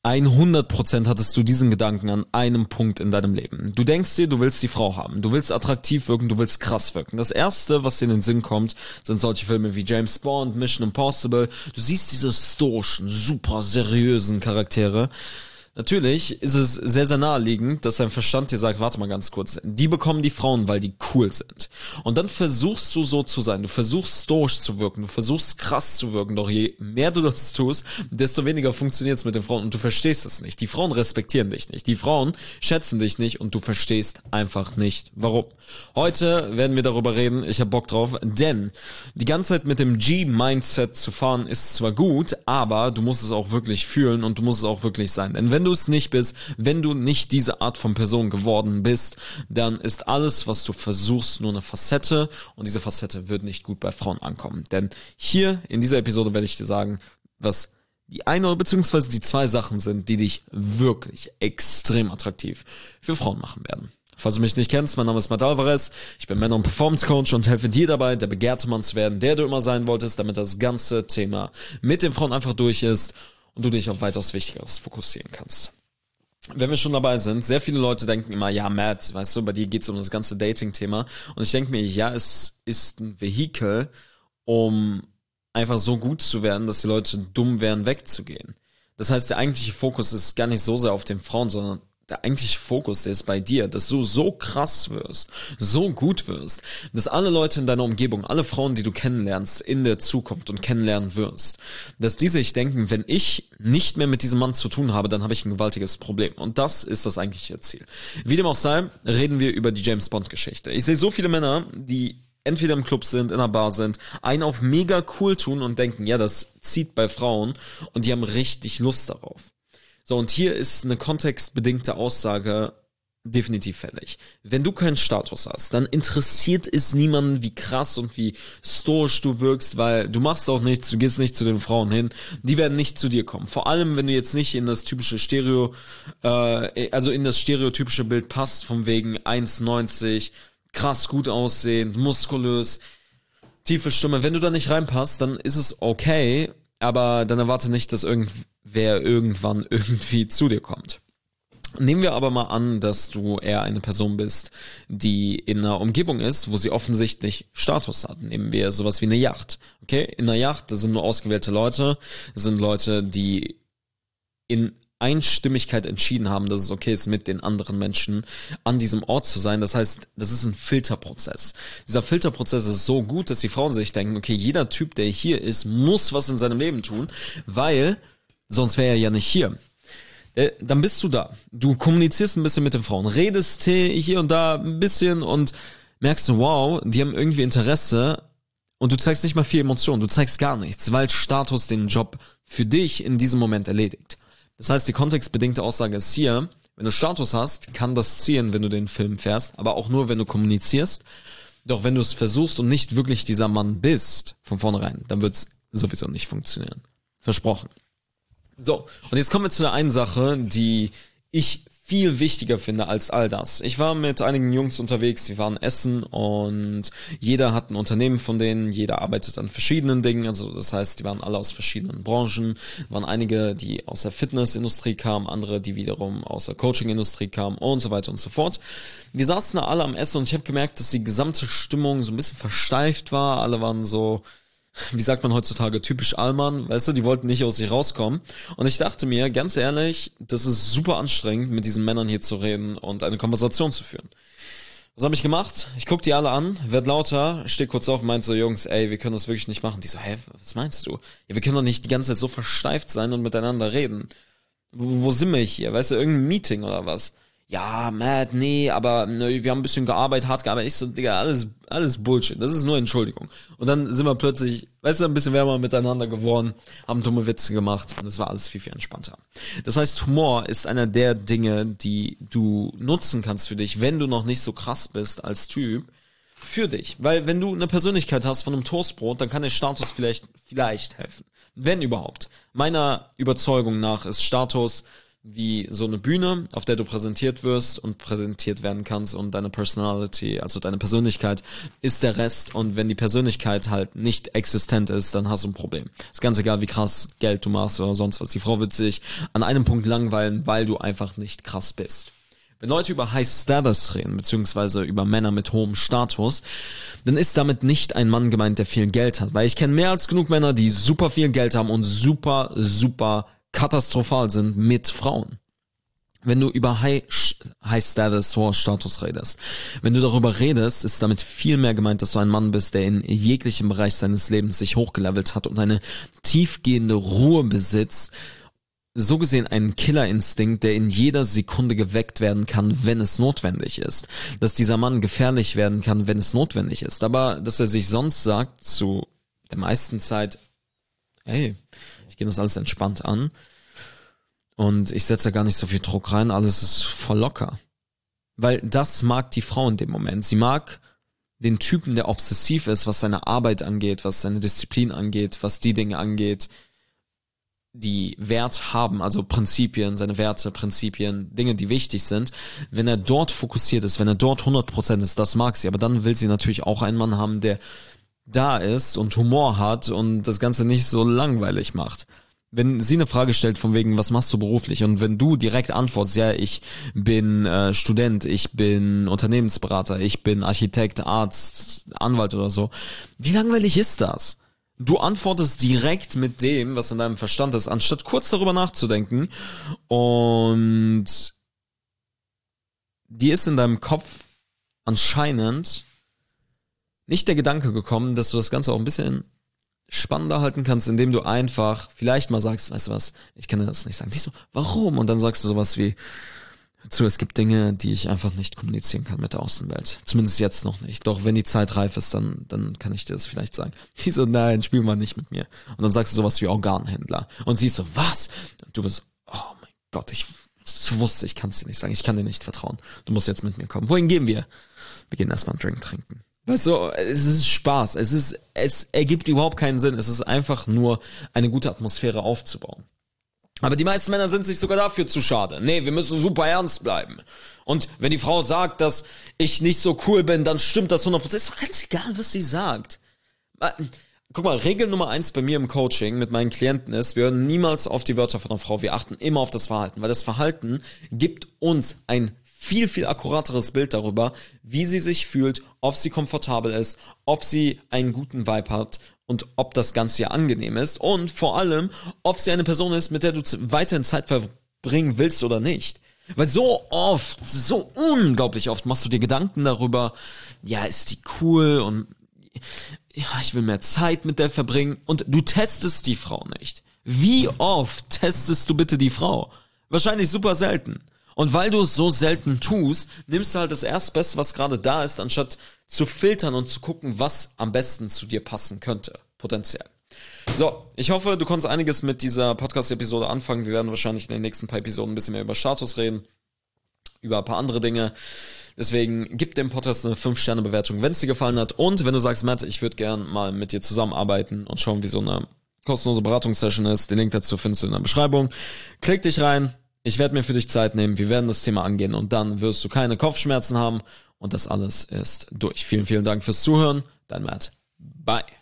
100% hattest du diesen Gedanken an einem Punkt in deinem Leben. Du denkst dir, du willst die Frau haben, du willst attraktiv wirken, du willst krass wirken. Das erste, was dir in den Sinn kommt, sind solche Filme wie James Bond, Mission Impossible. Du siehst diese stoischen, super seriösen Charaktere. Natürlich ist es sehr, sehr naheliegend, dass dein Verstand dir sagt, warte mal ganz kurz, die bekommen die Frauen, weil die cool sind. Und dann versuchst du so zu sein, du versuchst stoisch zu wirken, du versuchst krass zu wirken, doch je mehr du das tust, desto weniger funktioniert es mit den Frauen und du verstehst es nicht. Die Frauen respektieren dich nicht, die Frauen schätzen dich nicht und du verstehst einfach nicht, warum. Heute werden wir darüber reden, ich habe Bock drauf, denn die ganze Zeit mit dem G-Mindset zu fahren ist zwar gut, aber du musst es auch wirklich fühlen und du musst es auch wirklich sein. Denn wenn du es nicht bist, wenn du nicht diese Art von Person geworden bist, dann ist alles, was du versuchst, nur eine Facette und diese Facette wird nicht gut bei Frauen ankommen. Denn hier in dieser Episode werde ich dir sagen, was die eine oder beziehungsweise die zwei Sachen sind, die dich wirklich extrem attraktiv für Frauen machen werden. Falls du mich nicht kennst, mein Name ist Matt Alvarez, ich bin Männer- und Performance-Coach und helfe dir dabei, der begehrte Mann zu werden, der du immer sein wolltest, damit das ganze Thema mit den Frauen einfach durch ist und du dich auf weitaus Wichtigeres fokussieren kannst. Wenn wir schon dabei sind, sehr viele Leute denken immer, ja Matt, weißt du, bei dir geht's um das ganze Dating-Thema und ich denke mir, ja, es ist ein Vehikel, um einfach so gut zu werden, dass die Leute dumm wären, wegzugehen. Das heißt, der eigentliche Fokus ist gar nicht so sehr auf den Frauen, sondern der eigentliche Fokus, der ist bei dir, dass du so krass wirst, so gut wirst, dass alle Leute in deiner Umgebung, alle Frauen, die du kennenlernst in der Zukunft und kennenlernen wirst, dass die sich denken, wenn ich nicht mehr mit diesem Mann zu tun habe, dann habe ich ein gewaltiges Problem. Und das ist das eigentliche Ziel. Wie dem auch sei, reden wir über die James Bond Geschichte. Ich sehe so viele Männer, die entweder im Club sind, in einer Bar sind, einen auf mega cool tun und denken, ja, das zieht bei Frauen und die haben richtig Lust darauf. So, und hier ist eine kontextbedingte Aussage definitiv fällig. Wenn du keinen Status hast, dann interessiert es niemanden, wie krass und wie stoisch du wirkst, weil du machst auch nichts, du gehst nicht zu den Frauen hin, die werden nicht zu dir kommen. Vor allem, wenn du jetzt nicht in das typische in das stereotypische Bild passt, von wegen 1,90, krass gut aussehen, muskulös, tiefe Stimme. Wenn du da nicht reinpasst, dann ist es okay, aber dann erwarte nicht, dass wer irgendwann irgendwie zu dir kommt. Nehmen wir aber mal an, dass du eher eine Person bist, die in einer Umgebung ist, wo sie offensichtlich Status hat. Nehmen wir sowas wie eine Yacht. Okay, in einer Yacht, das sind nur ausgewählte Leute, das sind Leute, die in Einstimmigkeit entschieden haben, dass es okay ist, mit den anderen Menschen an diesem Ort zu sein. Das heißt, das ist ein Filterprozess. Dieser Filterprozess ist so gut, dass die Frauen sich denken, okay, jeder Typ, der hier ist, muss was in seinem Leben tun, weil sonst wäre er ja nicht hier. Dann bist du da. Du kommunizierst ein bisschen mit den Frauen, redest hier und da ein bisschen und merkst du, wow, die haben irgendwie Interesse und du zeigst nicht mal viel Emotion, du zeigst gar nichts, weil Status den Job für dich in diesem Moment erledigt. Das heißt, die kontextbedingte Aussage ist hier, wenn du Status hast, kann das ziehen, wenn du den Film fährst, aber auch nur, wenn du kommunizierst. Doch wenn du es versuchst und nicht wirklich dieser Mann bist, von vornherein, dann wird es sowieso nicht funktionieren. Versprochen. So, und jetzt kommen wir zu der einen Sache, die ich viel wichtiger finde als all das. Ich war mit einigen Jungs unterwegs, die waren essen und jeder hat ein Unternehmen von denen, jeder arbeitet an verschiedenen Dingen, also das heißt, die waren alle aus verschiedenen Branchen, waren einige, die aus der Fitnessindustrie kamen, andere, die wiederum aus der Coachingindustrie kamen und so weiter und so fort. Wir saßen da alle am Essen und ich habe gemerkt, dass die gesamte Stimmung so ein bisschen versteift war, alle waren so, wie sagt man heutzutage, typisch Allmann, weißt du, die wollten nicht aus sich rauskommen. Und ich dachte mir, ganz ehrlich, das ist super anstrengend, mit diesen Männern hier zu reden und eine Konversation zu führen. Was habe ich gemacht? Ich guck die alle an, werd lauter, steh kurz auf und meinte so, Jungs, ey, wir können das wirklich nicht machen. Die so, hä, was meinst du? Ja, wir können doch nicht die ganze Zeit so versteift sein und miteinander reden. Wo sind wir hier? Weißt du, irgendein Meeting oder was? Ja, Matt, nee, aber ne, wir haben ein bisschen gearbeitet, hart gearbeitet. Ich so, Digga, alles Bullshit. Das ist nur Entschuldigung. Und dann sind wir plötzlich, weißt du, ein bisschen wärmer miteinander geworden, haben dumme Witze gemacht und es war alles viel, viel entspannter. Das heißt, Humor ist einer der Dinge, die du nutzen kannst für dich, wenn du noch nicht so krass bist als Typ, für dich. Weil wenn du eine Persönlichkeit hast von einem Toastbrot, dann kann der Status vielleicht helfen. Wenn überhaupt. Meiner Überzeugung nach ist Status wie so eine Bühne, auf der du präsentiert wirst und präsentiert werden kannst, und deine Personality, also deine Persönlichkeit, ist der Rest. Und wenn die Persönlichkeit halt nicht existent ist, dann hast du ein Problem. Ist ganz egal, wie krass Geld du machst oder sonst was. Die Frau wird sich an einem Punkt langweilen, weil du einfach nicht krass bist. Wenn Leute über High Status reden, beziehungsweise über Männer mit hohem Status, dann ist damit nicht ein Mann gemeint, der viel Geld hat. Weil ich kenne mehr als genug Männer, die super viel Geld haben und super, super katastrophal sind mit Frauen. Wenn du über High Status, hoher Status redest, wenn du darüber redest, ist damit viel mehr gemeint, dass du ein Mann bist, der in jeglichem Bereich seines Lebens sich hochgelevelt hat und eine tiefgehende Ruhe besitzt, so gesehen einen Killerinstinkt, der in jeder Sekunde geweckt werden kann, wenn es notwendig ist. Dass dieser Mann gefährlich werden kann, wenn es notwendig ist. Aber dass er sich sonst sagt, zu der meisten Zeit, hey, ich gehe das alles entspannt an und ich setze da gar nicht so viel Druck rein, alles ist voll locker. Weil das mag die Frau in dem Moment. Sie mag den Typen, der obsessiv ist, was seine Arbeit angeht, was seine Disziplin angeht, was die Dinge angeht, die Wert haben, also Prinzipien, seine Werte, Prinzipien, Dinge, die wichtig sind. Wenn er dort fokussiert ist, wenn er dort 100% ist, das mag sie. Aber dann will sie natürlich auch einen Mann haben, der da ist und Humor hat und das Ganze nicht so langweilig macht. Wenn sie eine Frage stellt von wegen, was machst du beruflich? Und wenn du direkt antwortest, ja, ich bin Student, ich bin Unternehmensberater, ich bin Architekt, Arzt, Anwalt oder so. Wie langweilig ist das? Du antwortest direkt mit dem, was in deinem Verstand ist, anstatt kurz darüber nachzudenken. Und dir ist in deinem Kopf anscheinend nicht der Gedanke gekommen, dass du das Ganze auch ein bisschen spannender halten kannst, indem du einfach vielleicht mal sagst, weißt du was, ich kann dir das nicht sagen. Siehst du, warum? Und dann sagst du sowas wie, es gibt Dinge, die ich einfach nicht kommunizieren kann mit der Außenwelt. Zumindest jetzt noch nicht. Doch wenn die Zeit reif ist, dann kann ich dir das vielleicht sagen. Die so, nein, spiel mal nicht mit mir. Und dann sagst du sowas wie Organhändler. Und sie so, was? Und du bist, oh mein Gott, ich wusste, ich kann es dir nicht sagen. Ich kann dir nicht vertrauen. Du musst jetzt mit mir kommen. Wohin gehen wir? Wir gehen erstmal einen Drink trinken. Weißt du, es ist Spaß. Es ergibt überhaupt keinen Sinn. Es ist einfach nur eine gute Atmosphäre aufzubauen. Aber die meisten Männer sind sich sogar dafür zu schade. Nee, wir müssen super ernst bleiben. Und wenn die Frau sagt, dass ich nicht so cool bin, dann stimmt das 100%. Ist doch ganz egal, was sie sagt. Guck mal, Regel Nummer 1 bei mir im Coaching mit meinen Klienten ist, wir hören niemals auf die Wörter von einer Frau. Wir achten immer auf das Verhalten. Weil das Verhalten gibt uns ein viel, viel akkurateres Bild darüber, wie sie sich fühlt, ob sie komfortabel ist, ob sie einen guten Vibe hat und ob das Ganze ihr angenehm ist und vor allem, ob sie eine Person ist, mit der du weiterhin Zeit verbringen willst oder nicht. Weil so oft, so unglaublich oft machst du dir Gedanken darüber, ja, ist die cool und ja, ich will mehr Zeit mit der verbringen und du testest die Frau nicht. Wie oft testest du bitte die Frau? Wahrscheinlich super selten. Und weil du es so selten tust, nimmst du halt das Erstbeste, was gerade da ist, anstatt zu filtern und zu gucken, was am besten zu dir passen könnte, potenziell. So, ich hoffe, du konntest einiges mit dieser Podcast-Episode anfangen. Wir werden wahrscheinlich in den nächsten paar Episoden ein bisschen mehr über Status reden, über ein paar andere Dinge. Deswegen gib dem Podcast eine 5-Sterne-Bewertung, wenn es dir gefallen hat. Und wenn du sagst, Matt, ich würde gern mal mit dir zusammenarbeiten und schauen, wie so eine kostenlose Beratungssession ist, den Link dazu findest du in der Beschreibung. Klick dich rein. Ich werde mir für dich Zeit nehmen, wir werden das Thema angehen und dann wirst du keine Kopfschmerzen haben und das alles ist durch. Vielen, vielen Dank fürs Zuhören. Dein Matt. Bye.